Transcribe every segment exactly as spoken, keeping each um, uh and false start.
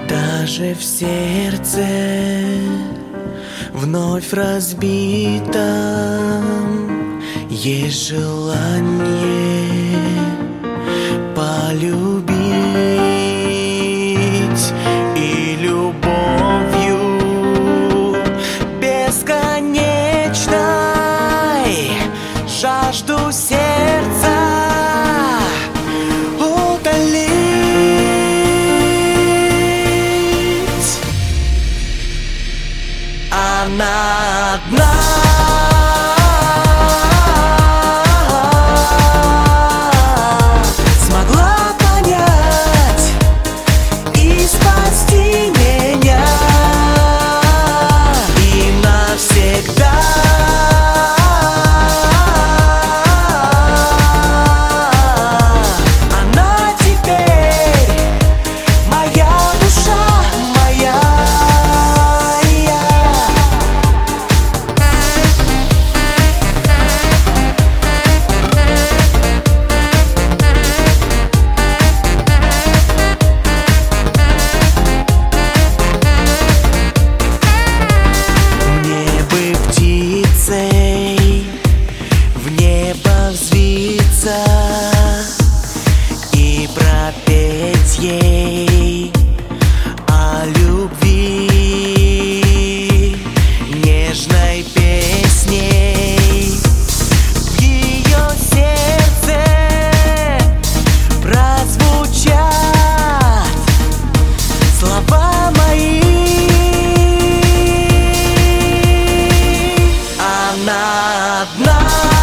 Даже в сердце вновь разбитом есть желание полюбить, и любовью бесконечной жажду сердца утолить. Она одна смогла понять и спасти меня, и навсегда. Она теперь моя душа, моя. В небо взвиться и пропеть ей о любви нежной песней. В ее сердце прозвучат слова мои. Она одна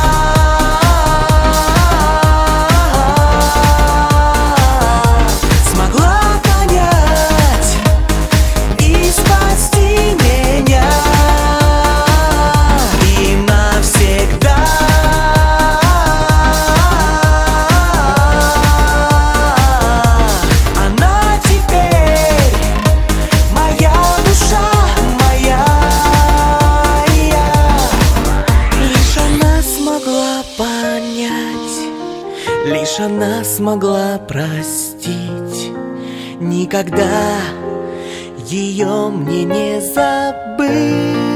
смогла понять и спасти меня, и навсегда. Она теперь моя душа, моя. Лишь она смогла простить, никогда ее мне не забыть.